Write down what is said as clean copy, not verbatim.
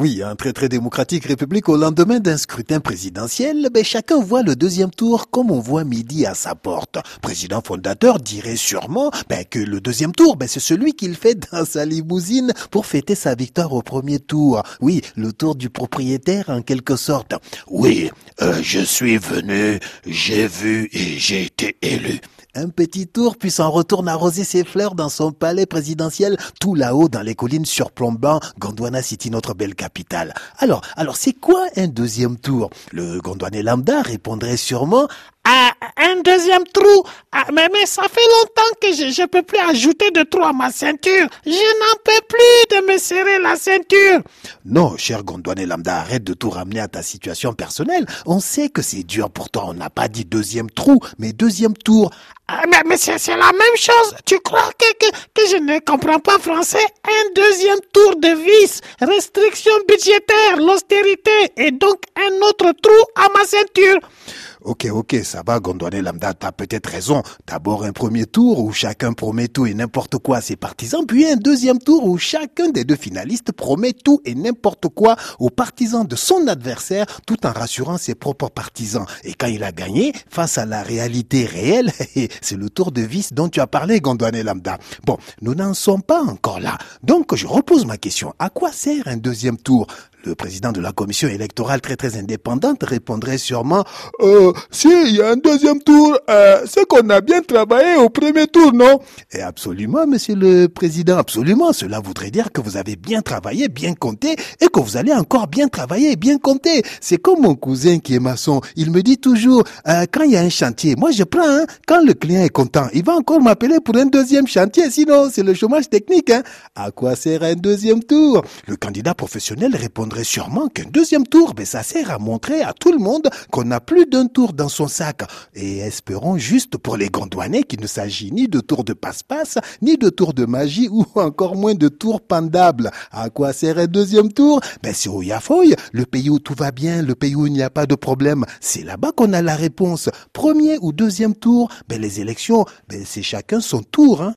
Oui, un très démocratique république au lendemain d'un scrutin présidentiel, chacun voit le deuxième tour comme on voit midi à sa porte. Président fondateur dirait sûrement que le deuxième tour, c'est celui qu'il fait dans sa limousine pour fêter sa victoire au premier tour. Oui, le tour du propriétaire en quelque sorte. Oui, je suis venu, j'ai vu et j'ai été élu. Un petit tour, puis s'en retourne arroser ses fleurs dans son palais présidentiel, tout là-haut dans les collines surplombant Gondwana City, notre belle capitale. Alors, c'est quoi un deuxième tour? Le Gondwanais lambda répondrait sûrement Un deuxième trou. Mais ça fait longtemps que je peux plus ajouter de trou à ma ceinture. Je n'en peux plus de me serrer la ceinture. Non, cher Gondwanais lambda, arrête de tout ramener à ta situation personnelle. On sait que c'est dur pour toi. On n'a pas dit deuxième trou, mais deuxième tour. Mais c'est la même chose. Tu crois que je ne comprends pas français? Un deuxième tour de vis, restriction budgétaire, l'austérité et donc un autre trou à ma ceinture. Ok, ça va, Gondwanais lambda, t'as peut-être raison. D'abord un premier tour où chacun promet tout et n'importe quoi à ses partisans, puis un deuxième tour où chacun des deux finalistes promet tout et n'importe quoi aux partisans de son adversaire, tout en rassurant ses propres partisans. Et quand il a gagné, face à la réalité réelle, c'est le tour de vis dont tu as parlé, Gondwanais lambda. Bon, nous n'en sommes pas encore là. Donc je repose ma question. À quoi sert un deuxième tour? Le président de la commission électorale très indépendante répondrait sûrement s'il y a un deuxième tour, c'est qu'on a bien travaillé au premier tour, non? Et absolument, monsieur le président, absolument. Cela voudrait dire que vous avez bien travaillé, bien compté, et que vous allez encore bien travailler et bien compter. C'est comme mon cousin qui est maçon. Il me dit toujours, quand il y a un chantier, moi je prends, quand le client est content, il va encore m'appeler pour un deuxième chantier, sinon c'est le chômage technique. À quoi sert un deuxième tour? Le candidat professionnel répondrait sûrement qu'un deuxième tour, ça sert à montrer à tout le monde qu'on n'a plus d'un tour dans son sac. Et espérons juste pour les Gondwanais qu'il ne s'agit ni de tour de passe-passe, ni de tour de magie, ou encore moins de tour pendable. À quoi sert un deuxième tour? C'est au Yafoy, le pays où tout va bien, le pays où il n'y a pas de problème. C'est là-bas qu'on a la réponse. Premier ou deuxième tour, les élections, c'est chacun son tour,